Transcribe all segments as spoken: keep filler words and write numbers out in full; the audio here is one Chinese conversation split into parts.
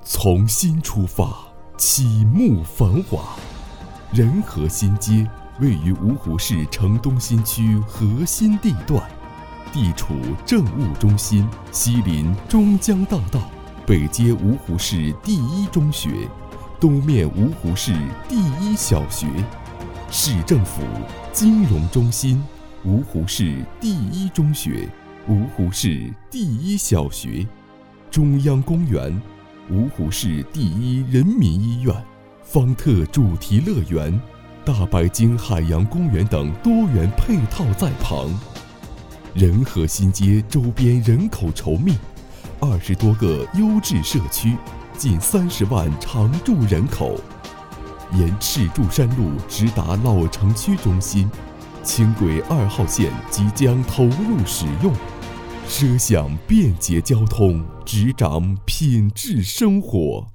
从新出发，启幕繁华。仁和新街位于芜湖市城东新区核心地段，地处政务中心，西临中江大道，北接芜湖市第一中学，东面芜湖市第一小学，市政府、金融中心、芜湖市第一中学、芜湖市第一小学、中央公园、芜湖市第一人民医院、方特主题乐园、大白鲸海洋公园等多元配套在旁。仁和新街周边人口稠密，二十多个优质社区，近三十万常住人口。沿赤柱山路直达老城区中心，轻轨二号线即将投入使用，奢享便捷交通，执掌品质生活。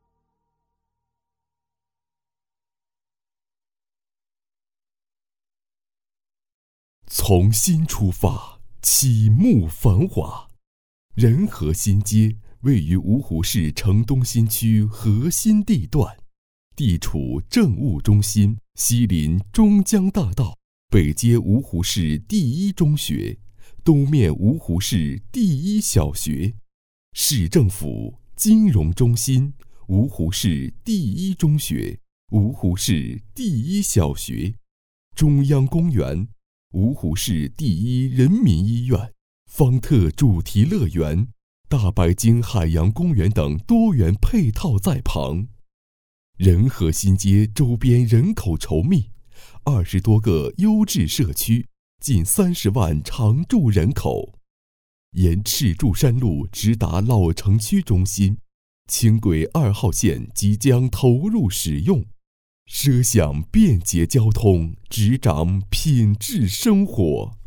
从新出发，启幕繁华。仁和新街位于芜湖市城东新区核心地段，地处政务中心，西临中江大道，北接芜湖市第一中学，东面芜湖市第一小学，市政府、金融中心、芜湖市第一中学、芜湖市第一小学，中央公园、芜湖市第一人民医院、方特主题乐园、大白鲸海洋公园等多元配套在旁。仁和新街周边人口稠密，二十多个优质社区，近三十万常住人口。沿赤柱山路直达老城区中心，轻轨二号线即将投入使用，奢享便捷交通，执掌品质生活。